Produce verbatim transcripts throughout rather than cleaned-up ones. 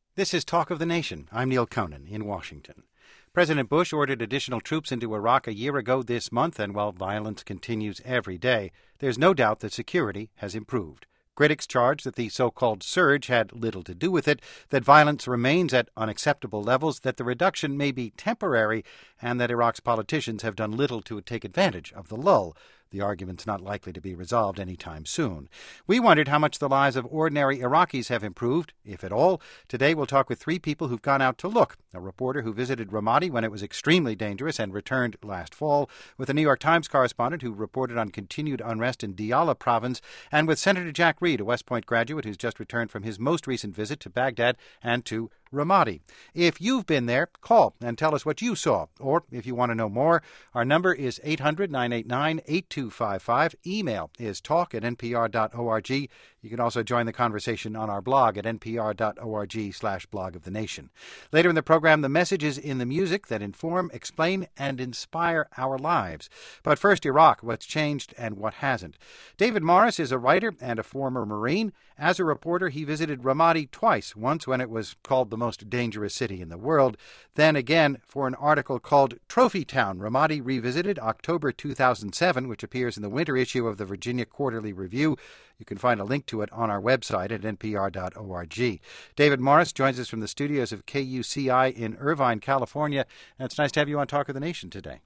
This is Talk of the Nation. I'm Neil Conan in Washington. President Bush ordered additional troops into Iraq a year ago this month, and while violence continues every day, there's no doubt that security has improved. Critics charge that the so-called surge had little to do with it, that violence remains at unacceptable levels, that the reduction may be temporary, and that Iraq's politicians have done little to take advantage of the lull. The argument's not likely to be resolved anytime soon. We wondered how much the lives of ordinary Iraqis have improved, if at all. Today we'll talk with three people who've gone out to look. A reporter who visited Ramadi when it was extremely dangerous and returned last fall, with a New York Times correspondent who reported on continued unrest in Diyala province, and with Senator Jack Reed, a West Point graduate who's just returned from his most recent visit to Baghdad and to Ramadi. If you've been there, call and tell us what you saw. Or, if you want to know more, our number is eight hundred, nine eight nine, eight two five five. Email is talk at npr dot org. You can also join the conversation on our blog at npr dot org slash blog of the nation. Later in the program, the messages in the music that inform, explain, and inspire our lives. But first, Iraq, what's changed and what hasn't. David Morris is a writer and a former Marine. As a reporter, he visited Ramadi twice, once when it was called the most dangerous city in the world, then again for an article called Trophy Town, Ramadi Revisited, October two thousand seven, which appears in the winter issue of the Virginia Quarterly Review. You can find a link to it on our website at npr dot org. David Morris joins us from the studios of K U C I in Irvine, California. And it's nice to have you on Talk of the Nation today.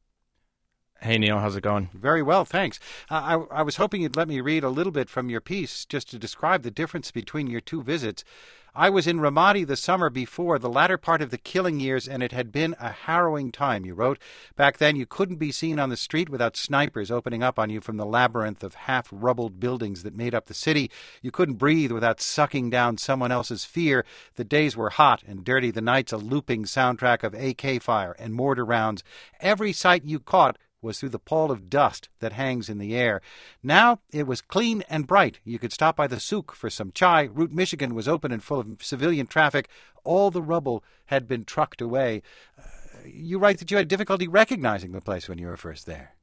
Hey, Neil, how's it going? Very well, thanks. Uh, I, I was hoping you'd let me read a little bit from your piece just to describe the difference between your two visits. I was in Ramadi the summer before, the latter part of the killing years, and it had been a harrowing time, you wrote. Back then, you couldn't be seen on the street without snipers opening up on you from the labyrinth of half-rubbled buildings that made up the city. You couldn't breathe without sucking down someone else's fear. The days were hot and dirty, the nights a looping soundtrack of A K fire and mortar rounds. Every sight you caught was through the pall of dust that hangs in the air. Now it was clean and bright. You could stop by the souk for some chai. Route Michigan was open and full of civilian traffic. All the rubble had been trucked away. Uh, you write that you had difficulty recognizing the place when you were first there.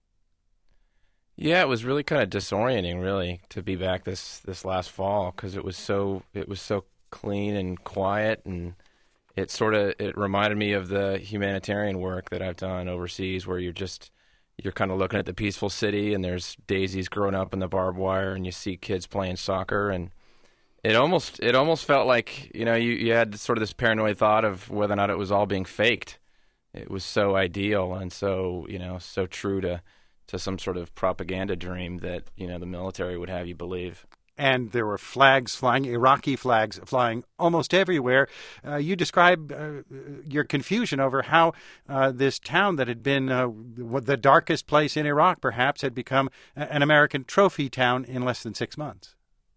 Yeah, it was really kind of disorienting, really, to be back this, this last fall because it was so it was so clean and quiet, and it sort of it reminded me of the humanitarian work that I've done overseas, where you're just You're kind of looking at the peaceful city, and there's daisies growing up in the barbed wire, and you see kids playing soccer, and it almost it almost felt like, you know, you, you had sort of this paranoid thought of whether or not it was all being faked. It was so ideal and so, you know, so true to, to some sort of propaganda dream that, you know, the military would have you believe. And there were flags flying, Iraqi flags flying almost everywhere. Uh, you describe uh, your confusion over how uh, this town that had been uh, the darkest place in Iraq, perhaps, had become an American trophy town in less than six months.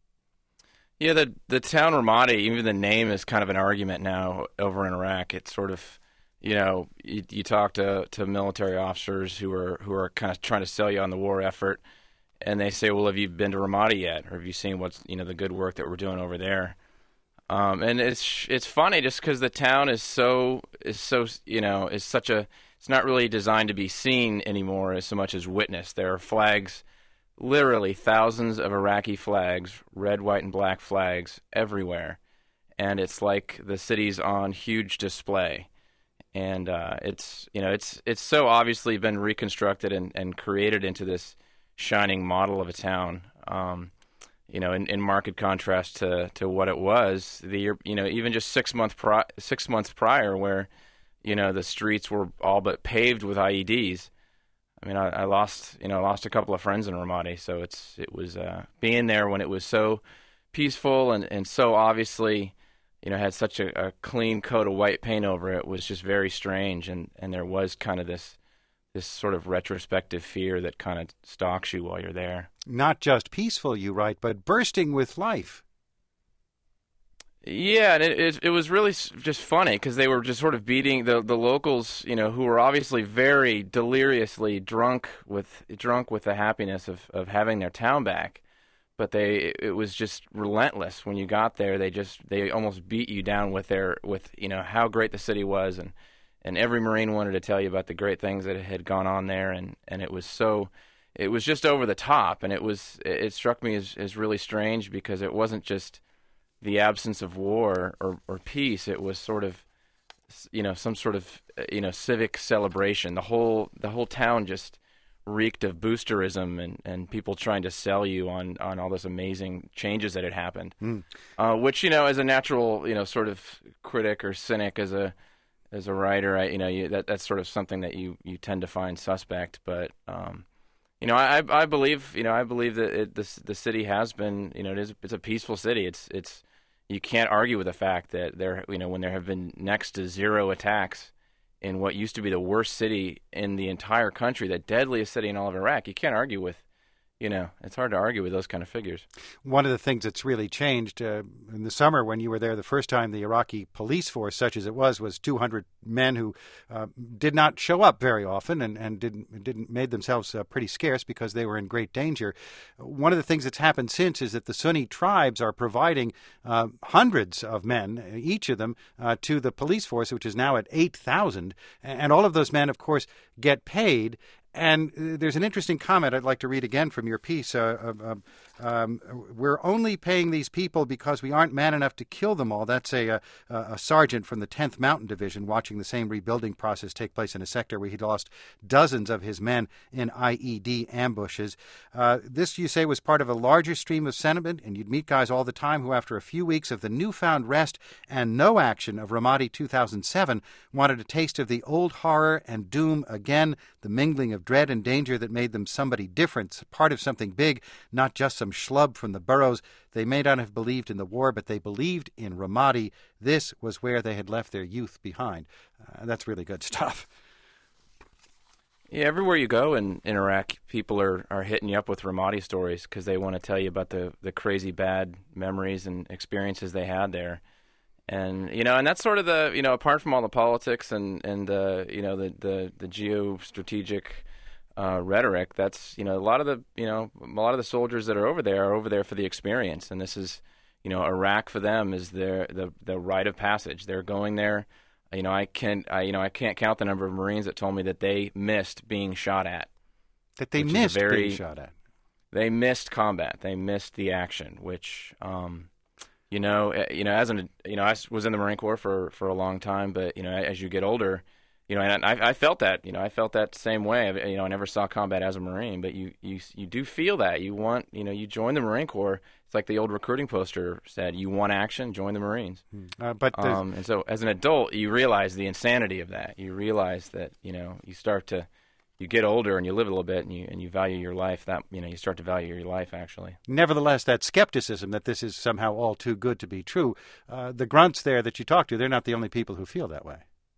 Yeah, the the town Ramadi, even the name is kind of an argument now over in Iraq. It's sort of, you know, you, you talk to, to military officers who are who are kind of trying to sell you on the war effort. And they say, well, have you been to Ramadi yet? Or have you seen what's, you know, the good work that we're doing over there? Um, and it's it's funny just because the town is so, is so, you know, is such a, it's not really designed to be seen anymore as so much as witnessed. There are flags, literally thousands of Iraqi flags, red, white, and black flags everywhere. And it's like the city's on huge display. And uh, it's, you know, it's it's so obviously been reconstructed and, and created into this shining model of a town, um, you know, in, in marked contrast to, to what it was the year, you know, even just six month pri- six months prior, where, you know, the streets were all but paved with I E Ds. I mean, I, I lost, you know, lost a couple of friends in Ramadi, so it's it was uh, being there when it was so peaceful and, and so obviously, you know, had such a, a clean coat of white paint over it was just very strange, and, and there was kind of this. this sort of retrospective fear that kind of stalks you while you're there. Not just peaceful, you write, but bursting with life. Yeah, and it it, it was really just funny because they were just sort of beating the the locals, you know, who were obviously very deliriously drunk with drunk with the happiness of, of having their town back. But they it was just relentless when you got there. They just they almost beat you down with their with you know how great the city was, and And every Marine wanted to tell you about the great things that had gone on there, and, and it was so, it was just over the top, and it was, it struck me as, as really strange because it wasn't just, the absence of war or, or peace. It was sort of, you know, some sort of, you know, civic celebration. The whole the whole town just reeked of boosterism and, and people trying to sell you on, on all those amazing changes that had happened. Mm. Uh, which, you know, as a natural, you know, sort of critic or cynic, as a as a writer, I, you know, you, that that's sort of something that you, you tend to find suspect. But um, you know, I I believe, you know, I believe that it, the the city has been, you know, it is it's a peaceful city. It's it's you can't argue with the fact that there, you know, when there have been next to zero attacks in what used to be the worst city in the entire country, the deadliest city in all of Iraq, you can't argue with, you know, it's hard to argue with those kind of figures. One of the things that's really changed uh, in the summer when you were there the first time, the Iraqi police force, such as it was, was two hundred men who uh, did not show up very often and, and didn't didn't made themselves uh, pretty scarce because they were in great danger. One of the things that's happened since is that the Sunni tribes are providing uh, hundreds of men, each of them, uh, to the police force, which is now at eight thousand. And all of those men, of course, get paid. And there's an interesting comment I'd like to read again from your piece. Uh, uh, um, we're only paying these people because we aren't man enough to kill them all. That's a, a, a sergeant from the tenth Mountain Division watching the same rebuilding process take place in a sector where he'd lost dozens of his men in I E D ambushes. Uh, this, you say, was part of a larger stream of sentiment, and you'd meet guys all the time who, after a few weeks of the newfound rest and no action of Ramadi two thousand seven, wanted a taste of the old horror and doom again, the mingling of dread and danger that made them somebody different, part of something big, not just some schlub from the burrows. They may not have believed in the war, but they believed in Ramadi. This was where they had left their youth behind. Uh, that's really good stuff. Yeah, everywhere you go in, in Iraq, people are, are hitting you up with Ramadi stories because they want to tell you about the, the crazy bad memories and experiences they had there. And, you know, and that's sort of the, you know, apart from all the politics and, and the, you know, the, the, the geostrategic uh, rhetoric, that's, you know, a lot of the, you know, a lot of the soldiers that are over there are over there for the experience. And this is, you know, Iraq for them is their, the, the rite of passage. They're going there. You know, I can't, I, you know, I can't count the number of Marines that told me that they missed being shot at. That they missed very, being shot at. They missed combat. They missed the action, which, um, you know, you know, as an, you know, I was in the Marine Corps for, for a long time, but, you know, as you get older, you know, and I, I felt that, you know, I felt that same way. You know, I never saw combat as a Marine, but you, you, you do feel that. You want, you know, you join the Marine Corps. It's like the old recruiting poster said, you want action, join the Marines. Uh, but um, and so as an adult, you realize the insanity of that. You realize that, you know, you start to, you get older and you live a little bit and you and you value your life. That, you know, you start to value your life, actually. Nevertheless, that skepticism that this is somehow all too good to be true, uh, the grunts there that you talk to, they're not the only people who feel that way.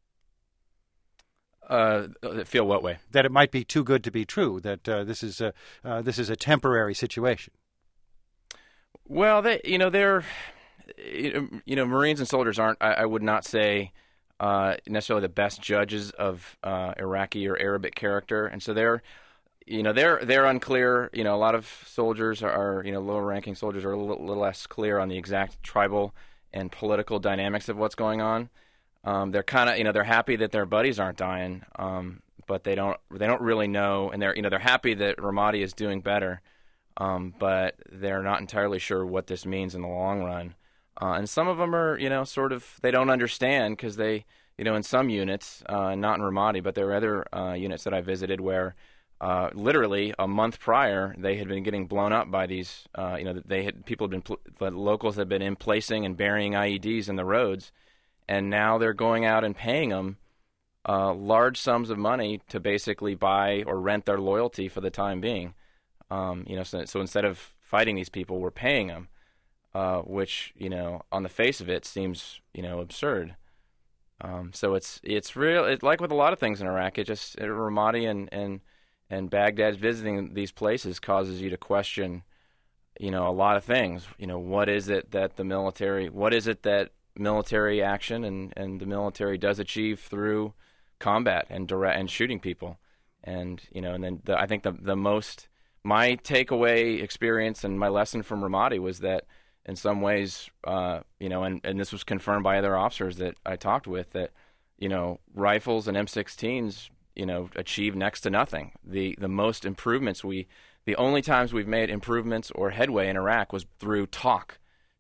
Uh, feel what way? That it might be too good to be true. That uh, this is a uh, this is a temporary situation. Well, they, you know, they're, you know, Marines and soldiers aren't. I, I would not say uh, necessarily the best judges of uh, Iraqi or Arabic character, and so they're, you know, they're they're unclear. You know, a lot of soldiers are, are you know, lower-ranking soldiers are a little, little less clear on the exact tribal and political dynamics of what's going on. Um, they're kind of, you know, they're happy that their buddies aren't dying, um, but they don't they don't really know, and they're, you know, they're happy that Ramadi is doing better, um, but they're not entirely sure what this means in the long run. Uh, and some of them are, you know, sort of, they don't understand because they, you know, in some units, uh, not in Ramadi, but there were other uh, units that I visited where uh, literally a month prior they had been getting blown up by these, uh, you know, they had people had been, pl- the locals had been emplacing and burying I E Ds in the roads. And now they're going out and paying them uh, large sums of money to basically buy or rent their loyalty for the time being. Um, you know, so, so instead of fighting these people, we're paying them, uh, which, you know, on the face of it seems, you know, absurd. Um, so it's it's real. It's like with a lot of things in Iraq. It just it, Ramadi and, and and Baghdad visiting these places causes you to question, you know, a lot of things. You know, what is it that the military? What is it that military action and, and the military does achieve through combat and direct and shooting people, and you know, and then the, I think the the most my takeaway experience and my lesson from Ramadi was that in some ways, uh, you know, and, and this was confirmed by other officers that I talked with, that you know, rifles and M sixteens, you know, achieve next to nothing. The the most improvements we, the only times we've made improvements or headway in Iraq was through talk.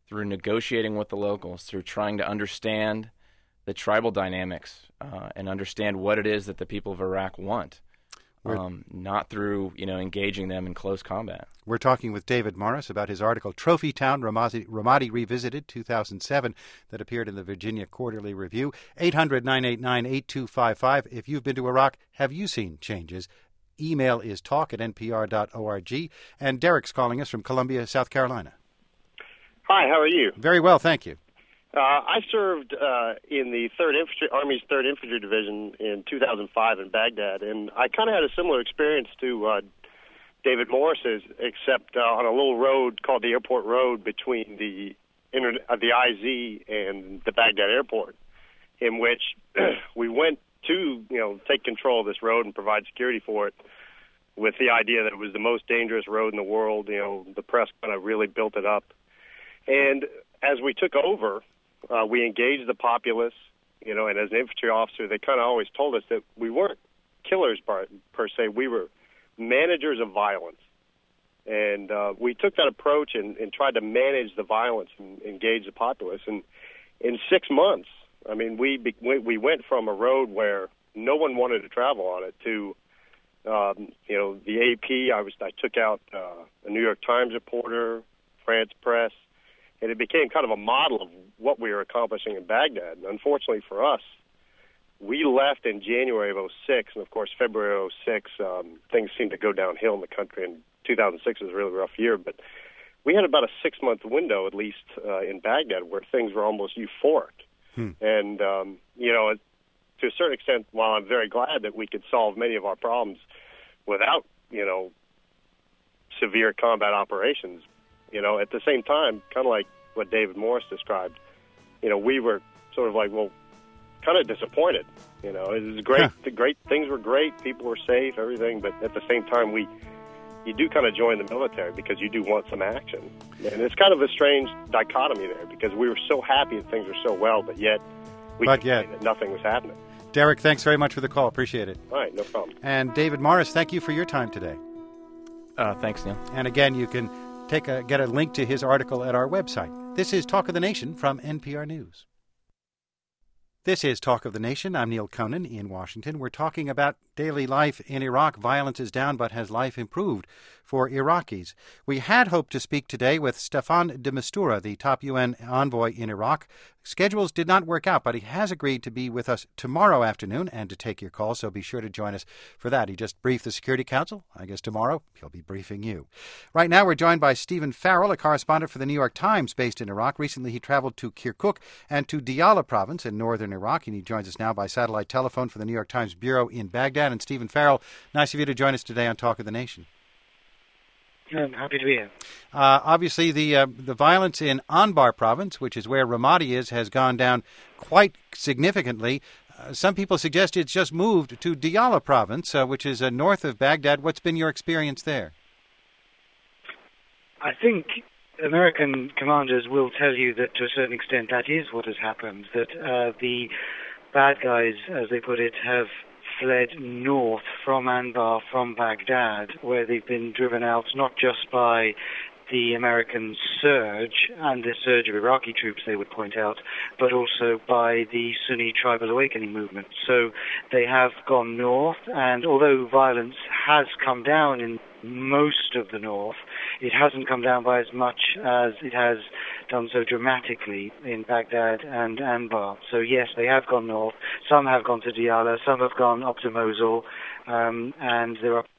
through negotiating with the locals, through trying to understand the tribal dynamics uh, and understand what it is that the people of Iraq want. Um, not through, you know, engaging them in close combat. We're talking with David Morris about his article, Trophy Town, Ramadi, Ramadi Revisited, two thousand seven, that appeared in the Virginia Quarterly Review. eight hundred, nine eight nine, eight two five five. If you've been to Iraq, have you seen changes? Email is talk at n p r dot org. And Derek's calling us from Columbia, South Carolina. Hi, how are you? Very well, thank you. Uh, I served uh, in the Third Infantry, Army's Third Infantry Division in two thousand five in Baghdad, and I kind of had a similar experience to uh, David Morris's, except uh, on a little road called the Airport Road between the inter- uh, the I Z and the Baghdad Airport, in which we went to, you know, take control of this road and provide security for it, with the idea that it was the most dangerous road in the world. You know, the press kind of really built it up, and as we took over, Uh, we engaged the populace, you know, and as an infantry officer, they kind of always told us that we weren't killers per, per se. We were managers of violence. And uh, we took that approach and, and tried to manage the violence and engage the populace. And in six months, I mean, we be, we went from a road where no one wanted to travel on it to, um, you know, the A P. I was I took out uh, a New York Times reporter, France Press, and it became kind of a model of what we were accomplishing in Baghdad. And unfortunately for us, we left in January of oh six, and of course February of oh six, um, things seemed to go downhill in the country, and two thousand six was a really rough year. But we had about a six-month window, at least uh, in Baghdad, where things were almost euphoric. Hmm. And, um, you know, to a certain extent, while I'm very glad that we could solve many of our problems without, you know, severe combat operations, you know, at the same time, kind of like what David Morris described, you know, we were sort of like, well, kind of disappointed. You know, it was great. Huh. The great things were great. People were safe, everything. But at the same time, we, you do kind of join the military because you do want some action. And it's kind of a strange dichotomy there because we were so happy that things were so well, but yet we but could yet. say that nothing was happening. Derek, thanks very much for the call. Appreciate it. All right, no problem. And David Morris, thank you for your time today. Uh, thanks, Neil. And again, you can take a, get a link to his article at our website. This is Talk of the Nation from N P R News. This is Talk of the Nation. I'm Neil Conan in Washington. We're talking about daily life in Iraq. Violence is down, but has life improved for Iraqis? We had hoped to speak today with Staffan de Mistura, the top U N envoy in Iraq. Schedules did not work out, but he has agreed to be with us tomorrow afternoon and to take your call, so be sure to join us for that. He just briefed the Security Council. I guess tomorrow he'll be briefing you. Right now we're joined by Stephen Farrell, a correspondent for the New York Times based in Iraq. Recently he traveled to Kirkuk and to Diyala province in northern Iraq, and he joins us now by satellite telephone for the New York Times bureau in Baghdad. And Stephen Farrell, nice of you to join us today on Talk of the Nation. I'm happy to be here. Uh, obviously, the uh, the violence in Anbar province, which is where Ramadi is, has gone down quite significantly. Uh, some people suggest it's just moved to Diyala province, uh, which is uh, north of Baghdad. What's been your experience there? I think American commanders will tell you that to a certain extent that is what has happened, that uh, the bad guys, as they put it, have fled north from Anbar, from Baghdad, where they've been driven out not just by the American surge and the surge of Iraqi troops, they would point out, but also by the Sunni tribal awakening movement. So they have gone north, and although violence has come down in most of the north, it hasn't come down by as much as it has done so dramatically in Baghdad and Anbar. So yes, they have gone north. Some have gone to Diyala, some have gone up to Mosul, um, and there are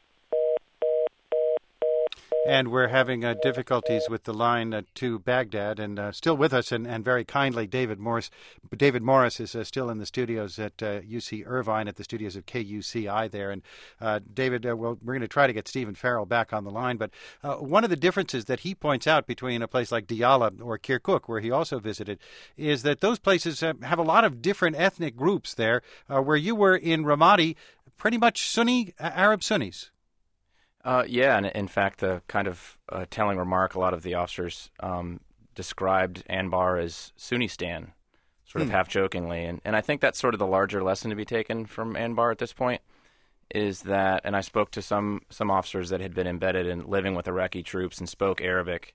And we're having uh, difficulties with the line uh, to Baghdad. And uh, still with us, and, and very kindly, David Morris. David Morris is uh, still in the studios at uh, U C Irvine, at the studios of K U C I there. And uh, David, uh, well, we're going to try to get Stephen Farrell back on the line. But uh, one of the differences that he points out between a place like Diyala or Kirkuk, where he also visited, is that those places uh, have a lot of different ethnic groups there. Uh, where you were in Ramadi, pretty much Sunni, uh, Arab Sunnis. Uh, yeah, and in fact, the kind of uh, telling remark, a lot of the officers um, described Anbar as Sunnistan, sort of hmm. half-jokingly. And, and I think that's sort of the larger lesson to be taken from Anbar at this point, is that, and I spoke to some, some officers that had been embedded in living with Iraqi troops and spoke Arabic,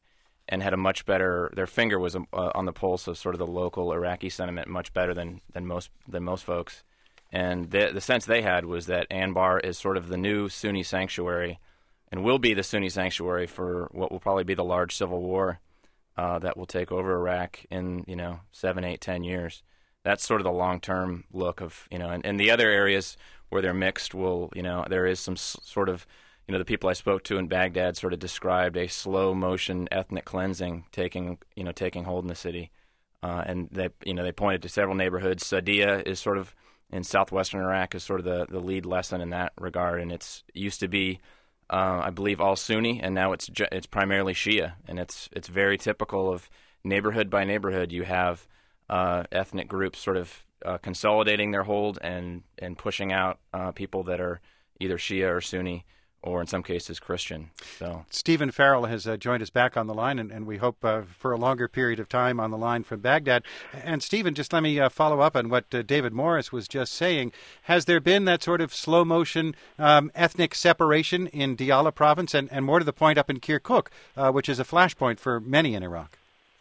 and had a much better. Their finger was uh, on the pulse of sort of the local Iraqi sentiment, much better than than most than most folks. And the, the sense they had was that Anbar is sort of the new Sunni sanctuary, and will be the Sunni sanctuary for what will probably be the large civil war uh, that will take over Iraq in you know seven, eight, ten years. That's sort of the long-term look of you know, and, and the other areas where they're mixed will you know there is some s- sort of you know the people I spoke to in Baghdad sort of described a slow motion ethnic cleansing taking you know taking hold in the city, uh, and they you know they pointed to several neighborhoods. Sadia is sort of in southwestern Iraq is sort of the, the lead lesson in that regard, and it's it used to be, uh, I believe, all Sunni, and now it's ju- it's primarily Shia, and it's it's very typical of neighborhood by neighborhood. You have uh, ethnic groups sort of uh, consolidating their hold and and pushing out uh, people that are either Shia or Sunni, or in some cases Christian. So Stephen Farrell has uh, joined us back on the line, and, and we hope uh, for a longer period of time on the line from Baghdad. And Stephen, just let me uh, follow up on what uh, David Morris was just saying. Has there been that sort of slow-motion um, ethnic separation in Diyala province, and, and more to the point up in Kirkuk, uh, which is a flashpoint for many in Iraq?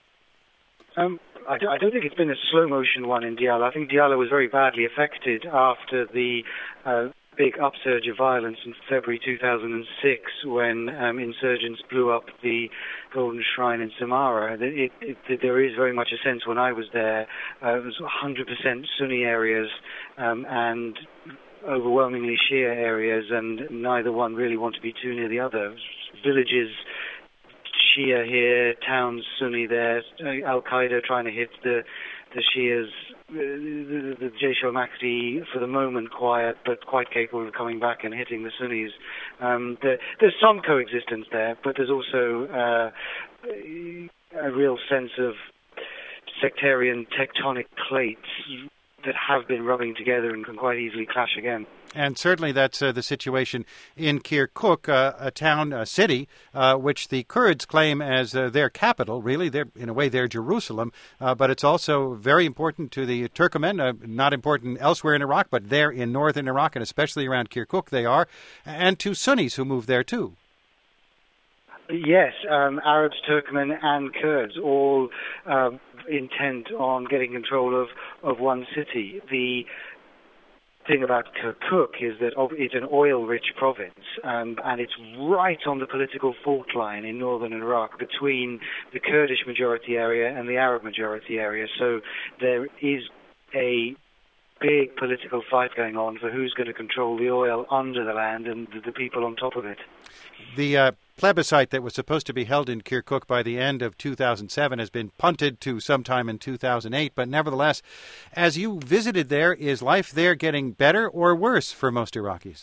Um, I, don't, I don't think it's been a slow-motion one in Diyala. I think Diyala was very badly affected after the uh, big upsurge of violence in February two thousand six when um, insurgents blew up the Golden Shrine in Samarra. It, it, it, there is very much a sense when I was there, uh, it was one hundred percent Sunni areas um, and overwhelmingly Shia areas, and neither one really want to be too near the other. Villages, Shia here, towns Sunni there, Al-Qaeda trying to hit the, the Shias, the, the, the Jaish al-Mahdi for the moment quiet, but quite capable of coming back and hitting the Sunnis. Um, there, there's some coexistence there, but there's also uh, a real sense of sectarian tectonic plates that have been rubbing together and can quite easily clash again. And certainly that's uh, the situation in Kirkuk, uh, a town, a city, uh, which the Kurds claim as uh, their capital. Really, they're in a way, they're Jerusalem, uh, but it's also very important to the Turkmen, uh, not important elsewhere in Iraq, but there in northern Iraq, and especially around Kirkuk they are, and to Sunnis who move there too. Yes, um, Arabs, Turkmen, and Kurds all um, intent on getting control of, of one city. The thing about Kirkuk is that it's an oil-rich province, um, and it's right on the political fault line in northern Iraq between the Kurdish majority area and the Arab majority area. So there is a big political fight going on for who's going to control the oil under the land and the, the people on top of it. The uh, plebiscite that was supposed to be held in Kirkuk by the end of two thousand seven has been punted to sometime in two thousand eight, but nevertheless, as you visited there, is life there getting better or worse for most Iraqis?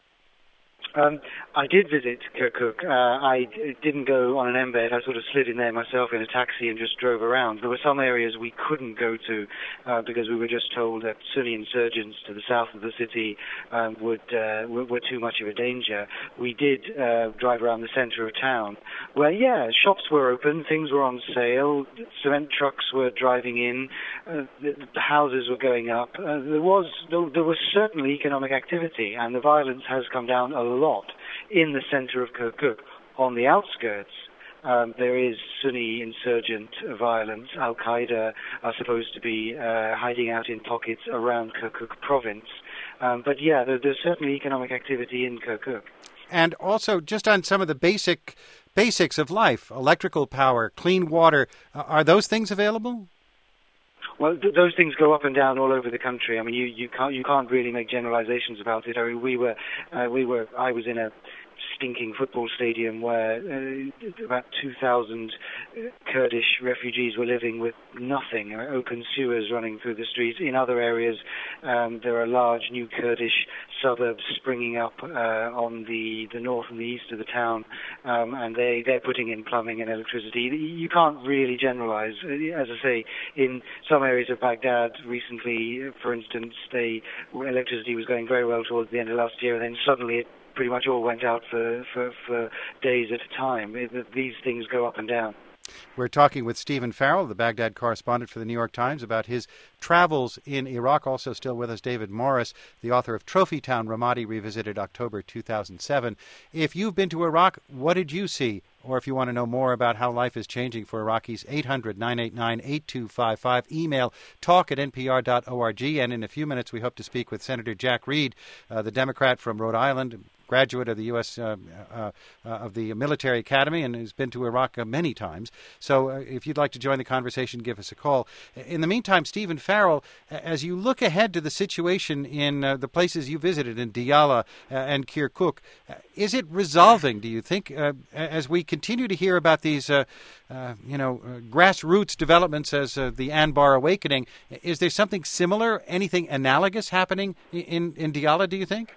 Um, I did visit Kirkuk. Uh, I d- didn't go on an embed. I sort of slid in there myself in a taxi and just drove around. There were some areas we couldn't go to uh, because we were just told that Sunni insurgents to the south of the city um, would uh, were, were too much of a danger. We did uh, drive around the center of town where, yeah, shops were open, things were on sale, cement trucks were driving in, uh, the, the houses were going up. Uh, there was there, there was certainly economic activity, and the violence has come down a lot. Lot in the center of Kirkuk. On the outskirts, um, there is Sunni insurgent violence. Al-Qaeda are supposed to be uh, hiding out in pockets around Kirkuk province. Um, but yeah, there, there's certainly economic activity in Kirkuk. And also, just on some of the basic basics of life, electrical power, clean water, uh, are those things available? Well, th- those things go up and down all over the country. I mean, you, you can't you can't really make generalizations about it. I mean, we were uh, we were I was in a stinking football stadium where uh, about two thousand Kurdish refugees were living with nothing, uh, open sewers running through the streets. In other areas, um, there are large new Kurdish suburbs springing up uh, on the, the north and the east of the town, um, and they, they're putting in plumbing and electricity. You can't really generalize. As I say, in some areas of Baghdad recently, for instance, they electricity was going very well towards the end of last year, and then suddenly it pretty much all went out for, for, for days at a time. It, these things go up and down. We're talking with Stephen Farrell, the Baghdad correspondent for the New York Times, about his travels in Iraq. Also still with us, David Morris, the author of Trophy Town, Ramadi Revisited, October two thousand seven. If you've been to Iraq, what did you see? Or if you want to know more about how life is changing for Iraqis, eight hundred, nine eight nine, eight two five five. Email talk at n p r dot org. And in a few minutes, we hope to speak with Senator Jack Reed, uh, the Democrat from Rhode Island, graduate of the U S Uh, uh, uh, of the Military Academy, and has been to Iraq uh, many times. So uh, if you'd like to join the conversation, give us a call. In the meantime, Stephen Farrell, as you look ahead to the situation in uh, the places you visited in Diyala uh, and Kirkuk, uh, is it resolving, do you think, uh, as we continue to hear about these uh, uh, you know, uh, grassroots developments as uh, the Anbar awakening? Is there something similar, anything analogous happening in, in Diyala, do you think?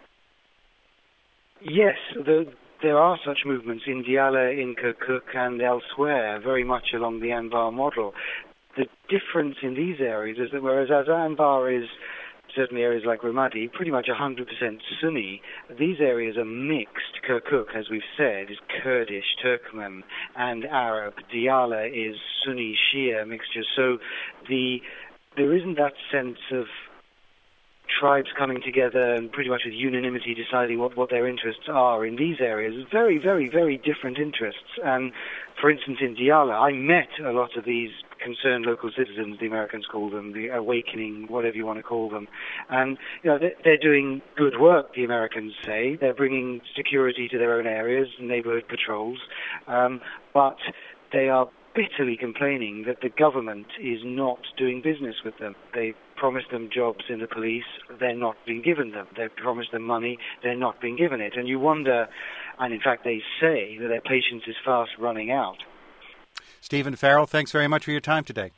Yes, the, there are such movements in Diyala, in Kirkuk, and elsewhere, very much along the Anbar model. The difference in these areas is that whereas as Anbar is, certainly areas like Ramadi, pretty much one hundred percent Sunni, these areas are mixed. Kirkuk, as we've said, is Kurdish, Turkmen, and Arab. Diyala is Sunni Shia mixture. So the there isn't that sense of tribes coming together and pretty much with unanimity deciding what, what their interests are in these areas. Very, very, very different interests. And for instance, in Diyala, I met a lot of these concerned local citizens, the Americans call them, the awakening, whatever you want to call them. And you know, they're doing good work, the Americans say. They're bringing security to their own areas, neighborhood patrols. Um, but they are bitterly complaining that the government is not doing business with them. They promised them jobs in the police, they're not being given them. They promised them money, they're not being given it. And you wonder, and in fact they say, that their patience is fast running out. Stephen Farrell, thanks very much for your time today.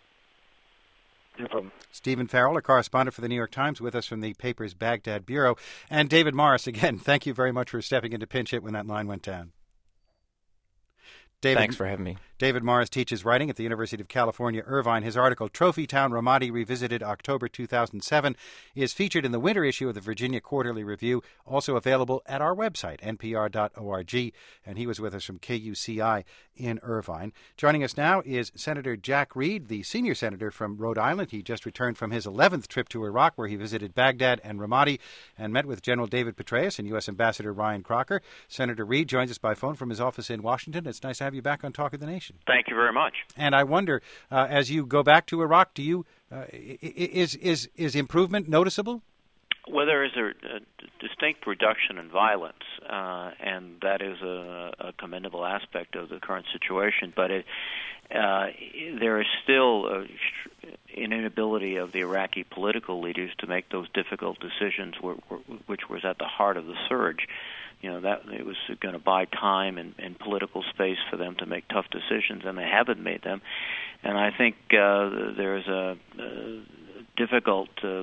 No problem. Stephen Farrell, a correspondent for the New York Times, with us from the paper's Baghdad Bureau. And David Morris, again, thank you very much for stepping in to pinch hit when that line went down. David, Thanks for having me. David Morris teaches writing at the University of California, Irvine. His article, Trophy Town, Ramadi Revisited, October two thousand seven, is featured in the winter issue of the Virginia Quarterly Review, also available at our website, n p r dot org. And he was with us from K U C I in Irvine. Joining us now is Senator Jack Reed, the senior senator from Rhode Island. He just returned from his eleventh trip to Iraq, where he visited Baghdad and Ramadi and met with General David Petraeus and U S Ambassador Ryan Crocker. Senator Reed joins us by phone from his office in Washington. It's nice to have you back on Talk of the Nation. Thank you very much. And I wonder, uh, as you go back to Iraq, do you uh, is is is improvement noticeable? Well, there is a, a distinct reduction in violence, uh, and that is a, a commendable aspect of the current situation. But it, uh, there is still a, an inability of the Iraqi political leaders to make those difficult decisions, which was at the heart of the surge. You know, that it was going to buy time and, and political space for them to make tough decisions, and they haven't made them. And I think uh, there's a, a difficult uh,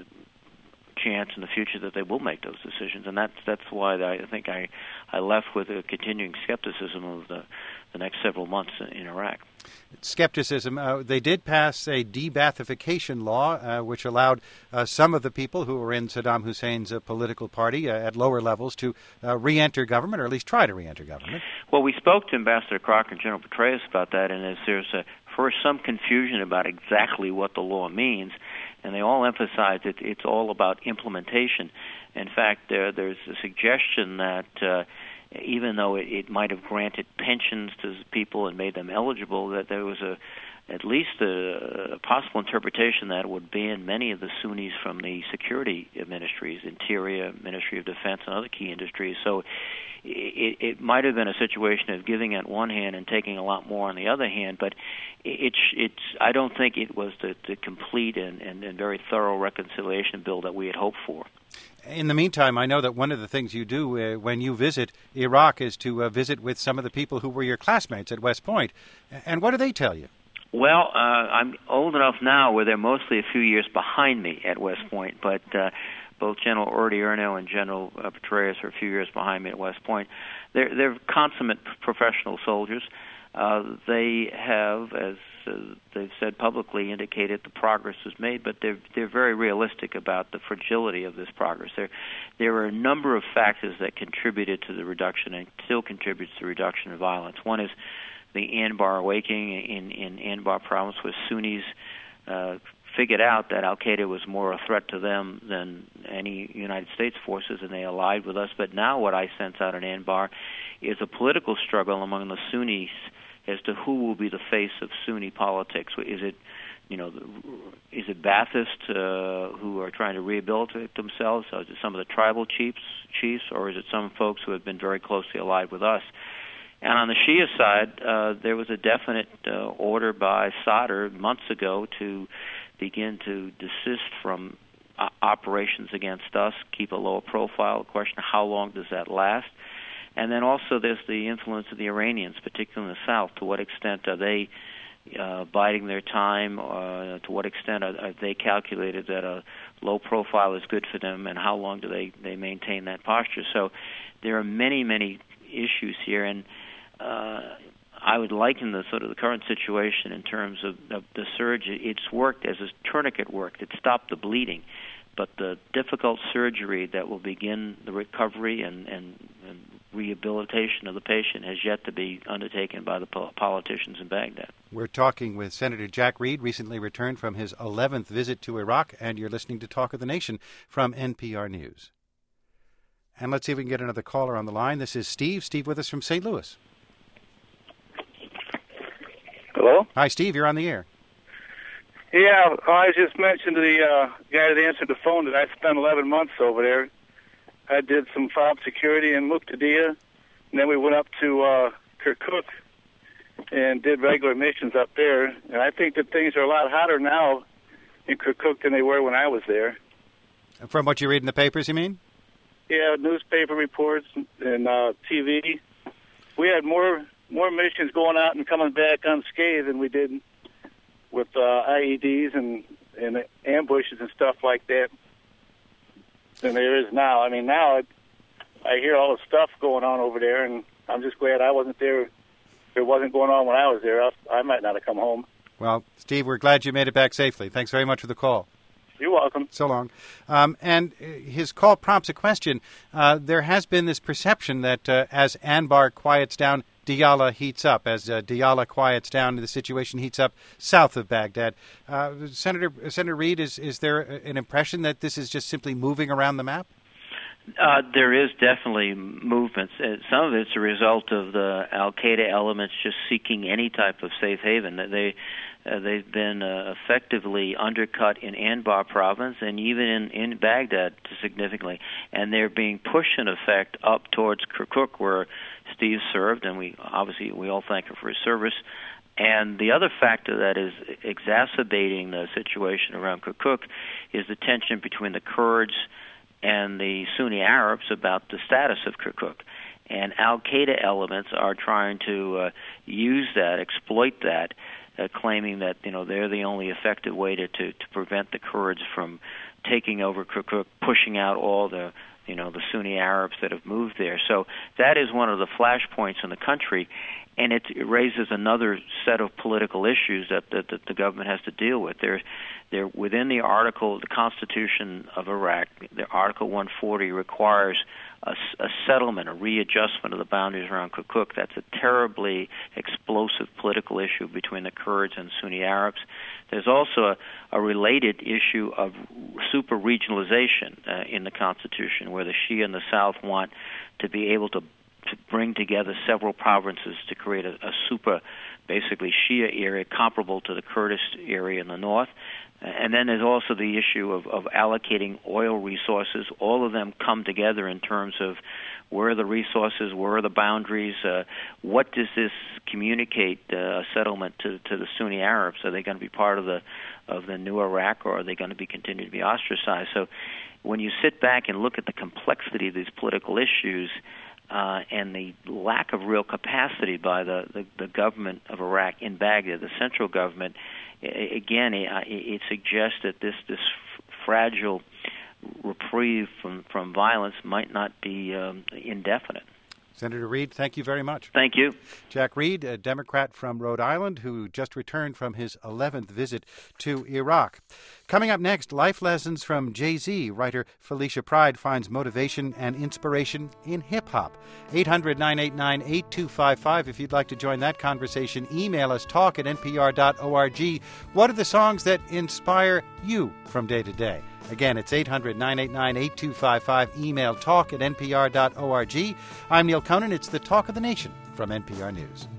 chance in the future that they will make those decisions, and that's that's why I think I I left with a continuing skepticism of the the next several months in Iraq. Skepticism. Uh, they did pass a de-Baathification law, uh, which allowed uh, some of the people who were in Saddam Hussein's uh, political party uh, at lower levels to uh, re-enter government, or at least try to re-enter government. Well, we spoke to Ambassador Crocker and General Petraeus about that, and as there's a, first some confusion about exactly what the law means, and they all emphasize that it's all about implementation. In fact, there, there's a suggestion that uh, even though it, it might have granted pensions to people and made them eligible, that there was a at least a, a possible interpretation that would ban many of the Sunnis from the security ministries, Interior, Ministry of Defense, and other key industries. So it, it might have been a situation of giving at one hand and taking a lot more on the other hand, but it's, it's, I don't think it was the, the complete and, and, and very thorough reconciliation bill that we had hoped for. In the meantime, I know that one of the things you do uh, when you visit Iraq is to uh, visit with some of the people who were your classmates at West Point. And what do they tell you? Well, uh, I'm old enough now where they're mostly a few years behind me at West Point, but uh, both General Odierno and General uh, Petraeus are a few years behind me at West Point. They're, they're consummate professional soldiers. Uh, they have, as uh, they've said publicly, indicated the progress is made, but they're they're very realistic about the fragility of this progress. There, there are a number of factors that contributed to the reduction and still contributes to the reduction of violence. One is the Anbar awakening in, in Anbar province, where Sunnis uh, figured out that Al-Qaeda was more a threat to them than any United States forces, and they allied with us. But now what I sense out in Anbar is a political struggle among the Sunnis as to who will be the face of Sunni politics. Is it, you know, is it Baathists uh, who are trying to rehabilitate themselves? Or is it some of the tribal chiefs, chiefs, or is it some folks who have been very closely allied with us? And on the Shia side, uh, there was a definite uh, order by Sadr months ago to begin to desist from uh, operations against us, keep a lower profile. The question, how long does that last? And then also there's the influence of the Iranians, particularly in the south. To what extent are they uh, biding their time? Uh, to what extent are, are they calculated that a low profile is good for them, and how long do they, they maintain that posture? So there are many, many issues here, and uh, I would liken the sort of the current situation in terms of, of the surge. It's worked as a tourniquet worked. It stopped the bleeding. But the difficult surgery that will begin the recovery and, and, and rehabilitation of the patient has yet to be undertaken by the po- politicians in Baghdad. We're talking with Senator Jack Reed, recently returned from his eleventh visit to Iraq, and you're listening to Talk of the Nation from N P R News. And let's see if we can get another caller on the line. This is Steve. Steve with us from Saint Louis. Hello? Hi, Steve. You're on the air. Yeah, I just mentioned to the uh, guy that answered the phone that I spent eleven months over there. I did some fob security in Muqtadiya, and then we went up to uh, Kirkuk and did regular missions up there. And I think that things are a lot hotter now in Kirkuk than they were when I was there. From what you read in the papers, you mean? Yeah, newspaper reports and uh, T V. We had more more missions going out and coming back unscathed than we did with uh, I E Ds and, and ambushes and stuff like that than there is now. I mean, now it, I hear all the stuff going on over there, and I'm just glad I wasn't there. If it wasn't going on when I was there, I, I might not have come home. Well, Steve, we're glad you made it back safely. Thanks very much for the call. You're welcome. So long. Um, and his call prompts a question. Uh, there has been this perception that uh, as Anbar quiets down, Diyala heats up. As uh, Diyala quiets down, the situation heats up south of Baghdad. Uh, Senator Senator Reed, is, is there an impression that this is just simply moving around the map? Uh, there is definitely movements. Uh, some of it's a result of the Al-Qaeda elements just seeking any type of safe haven. They, uh, they've been uh, effectively undercut in Anbar province and even in, in Baghdad significantly. And they're being pushed, in effect, up towards Kirkuk, where Steve served, and we obviously we all thank him for his service. And the other factor that is exacerbating the situation around Kirkuk is the tension between the Kurds and the Sunni Arabs about the status of Kirkuk. And Al-Qaeda elements are trying to uh, use that, exploit that, uh, claiming that, you know, they're the only effective way to, to, to prevent the Kurds from taking over Kirkuk, pushing out all the, you know, the Sunni Arabs that have moved there. So that is one of the flashpoints in the country, and it, it raises another set of political issues that, that, that the government has to deal with. There, there, within the article, the Constitution of Iraq, the Article one forty requires a, a settlement, a readjustment of the boundaries around Kirkuk. That's a terribly explosive political issue between the Kurds and Sunni Arabs. There's also a, a related issue of super regionalization uh, in the Constitution, where the Shia in the South want to be able to to bring together several provinces to create a, a super, basically Shia area comparable to the Kurdish area in the north. And then there's also the issue of, of allocating oil resources. All of them come together in terms of where are the resources, where are the boundaries, uh, what does this communicate, uh, a settlement to, to the Sunni Arabs? Are they going to be part of the of the new Iraq, or are they going to be continue to be ostracized? So when you sit back and look at the complexity of these political issues, Uh, and the lack of real capacity by the, the, the government of Iraq in Baghdad, the central government, I, again, it, it suggests that this, this fragile reprieve from, from violence might not be um, indefinite. Senator Reed, thank you very much. Thank you. Jack Reed, a Democrat from Rhode Island who just returned from his eleventh visit to Iraq. Coming up next, life lessons from Jay-Z. Writer Felicia Pride finds motivation and inspiration in hip-hop. eight hundred, nine eight nine, eight two five five. If you'd like to join that conversation, email us, talk at n p r dot org. What are the songs that inspire you from day to day? Again, it's eight hundred, nine eight nine, eight two five five. Email talk at n p r dot org. I'm Neil Conan. It's the Talk of the Nation from N P R News.